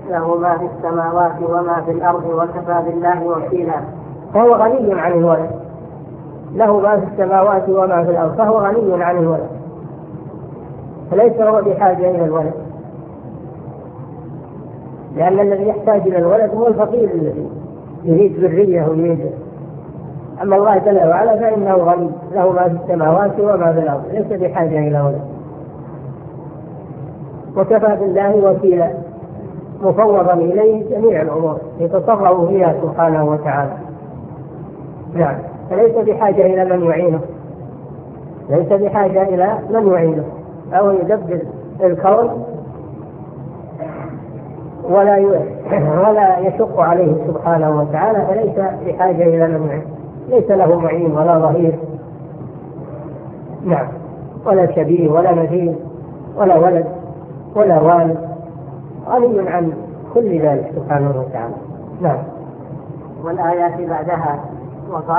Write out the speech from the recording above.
له ما في السماوات وما في الأرض وكفى بالله وكيلا. فهو غني عن الولد، له ما في السماوات وما في الأرض، فهو غني عن الولد، فليس هو بحاجة إلى الولد، لأن الذي يحتاج إلى الولد هو الفقير الذي يريد ذرية ويريد. أما الله جل وعلا فإنه غني، له ما في السماوات وما في الأرض، ليس بحاجة إلى ولد. وكفى بالله وكيلا، مفوضا إليه جميع الأمور يتصرف فيها سبحانه وتعالى. نعم، فليس بحاجة إلى من يعينه، ليس بحاجة إلى من يعينه أو يدبر الكون ولا يشق عليه سبحانه وتعالى، فليس بحاجة إلى من يعينه، ليس له معين ولا ظهير. نعم، ولا شبيه ولا مثيل ولا ولد ولا والد، غني عن كل ذلك سبحانه وتعالى. نعم. والآيات بعدها